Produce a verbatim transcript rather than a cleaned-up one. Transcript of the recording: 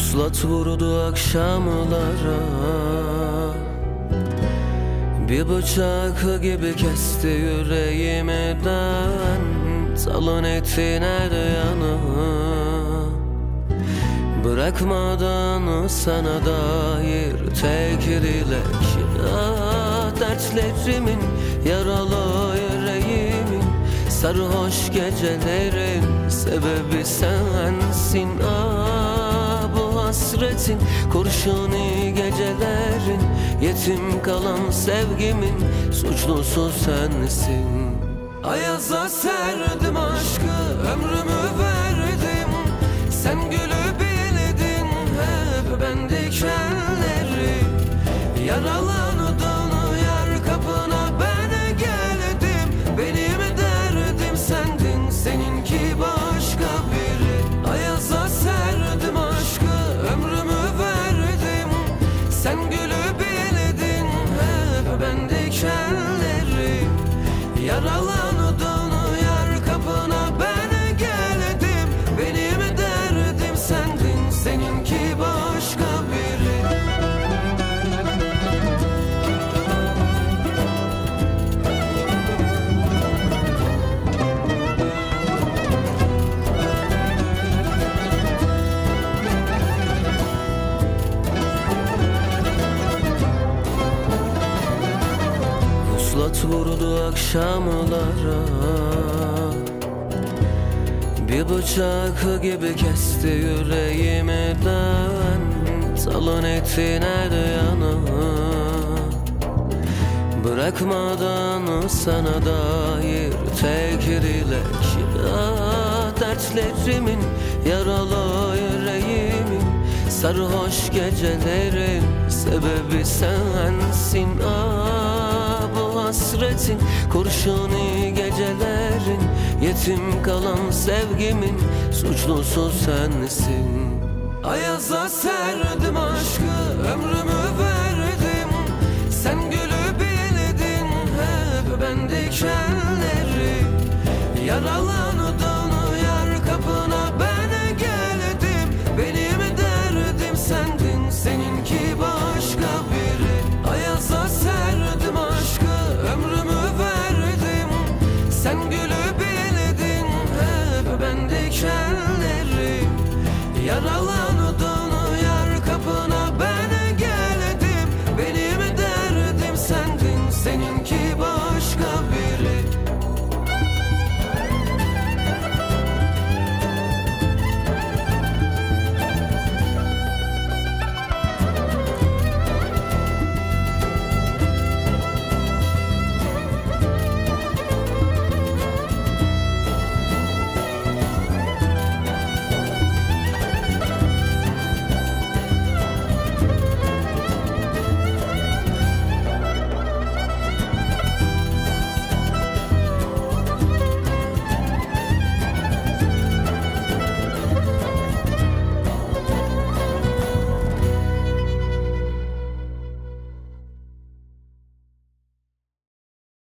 Puslat vurdu akşamlara, bir bıçak gibi kesti yüreğimden. Talon ettin her yanı, bırakmadan sana dair tek dilek. Ah, dertlerimin, yaralı yüreğimin, sarhoş gecelerin sebebi sensin. Ah, bu hasretin, kurşuni gecelerin, yetim kalan sevgimin suçlusu sensin. Ayaza serdim aşkı, ömrümü verdim. Sen gülü bildin, hep ben dikenleri. Yaralandım, yar kapına ben geldim. Benim derdim sendin, seninki başka biri. Ayaza serdim aşkı, ömrümü verdim. Sen gülü bildin, hep ben dikenleri. Yaralandım, yar kapına ben geldim. Benim derdim sendin, seninki başka biri. Puslat vurdu akşamlara, bir bıçak gibi kesti yüreğimden. Talon ettin her yanı, bırakmadan sana dair tek dilek. Ah, dertlerimin, yaralı yüreğimin, sarhoş gecelerin sebebi sensin. Ah, bu hasretin, kurşuni gecelerin, yetim kalan sevgimin suçlusu sensin. Ayaza serdim aşkı, ömrümü verdim. Sen gülü bildin, hep ben dikenleri. Yaralandım, yar kapına ben geldim. Benim derdim sendin, seninki başka biri. Ayaza serdim aşkı, ömrümü verdim. Sen gülü bildin, hep ben dikenleri. Yaralandım,